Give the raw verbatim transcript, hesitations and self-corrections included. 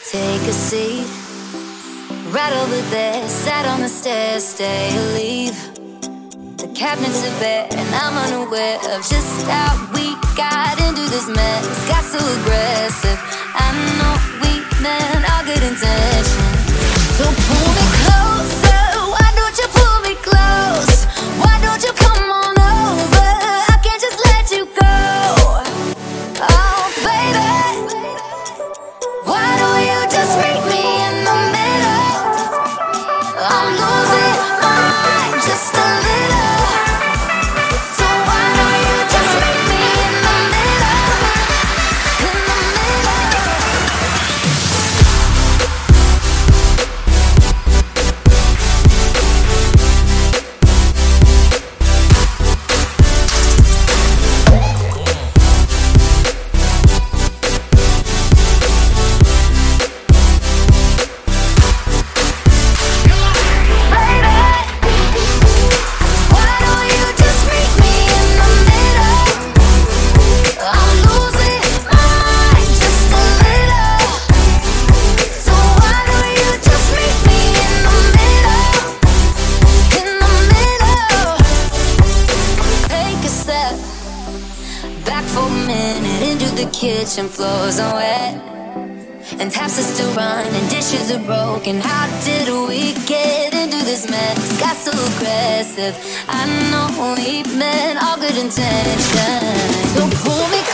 Take a seat, right over there. Sat on the stairs, stay or leave. The cabinets are bare, and I'm unaware of just how we got into this mess. Got so aggressive. I know we meant all good intention. So pull me closer. Why don't you pull me close? Why don't you come on over? I can't just let you go. Oh, baby, why don't you just meet me in the middle? I'm losing my mind just a little. So why don't you just meet me in the middle? In the middle. Kitchen floors are wet, and taps are still running, dishes are broken. How did we get into this mess? Got so aggressive. I know we meant all good intentions. So pull me